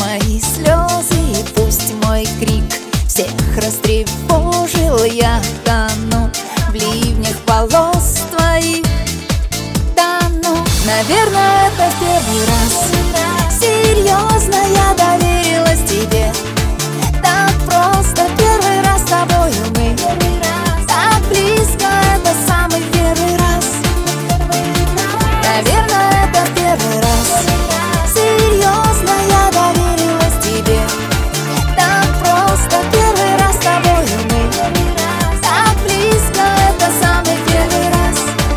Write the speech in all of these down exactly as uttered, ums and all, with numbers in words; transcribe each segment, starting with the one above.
мои слезы, пусть мой крик всех растревожил. Я тону в ливнях волос твоих, тону. Наверное, это в первый раз. Серьезно, я доверилась тебе. Так просто первый раз с тобою мы. Так близко, это самый первый раз. Наверное, это в первый раз. Серьезно, я доверилась тебе. Так просто первый раз с тобою мы. Так близко, это самый первый раз.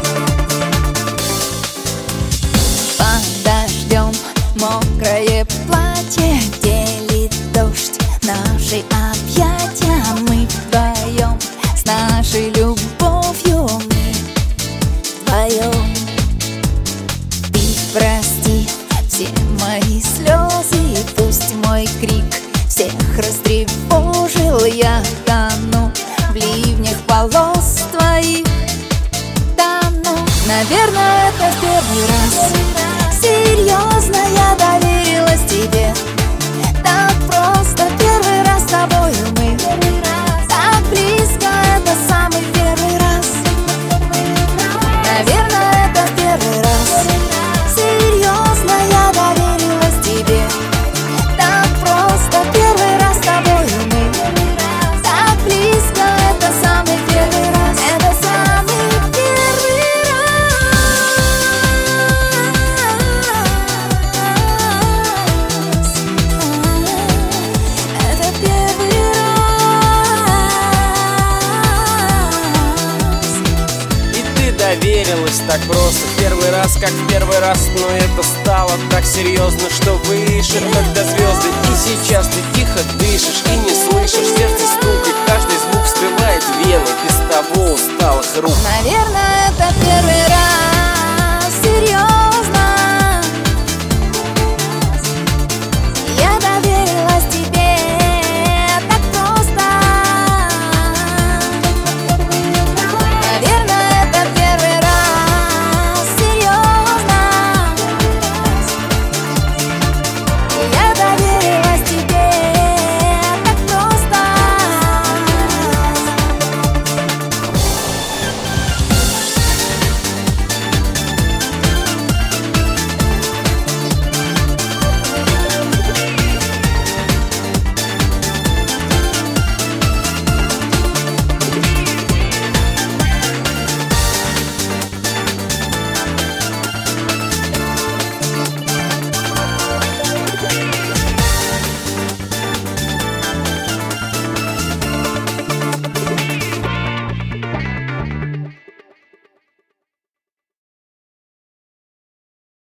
Под дождем мокрое платье делит дождь наши объятия. Мы вдвоем с нашей любовью, мы вдвоем. Ты прости все мои слезы, пусть мой крик всех растревожил. Я тону в ливнях волос твоих, тону. Наверное, это в первый раз. Серьезно, я доверилась тебе. Так просто первый раз с тобою мы. Так близко, это самый первый раз. Наверное, это в первый раз. Серьезно, я доверилась тебе. Так просто первый раз с тобою мы. Так близко, это самый первый раз. Это самый первый раз. Это первый раз. И ты доверилась так просто, первый раз, как в первый раз. Но это стало так серьезно, что выше, когда звезды. И сейчас ты тихо дышишь и не слышишь сердце стук, и каждый звук вскрывает вены. Без того усталых рук. Наверное,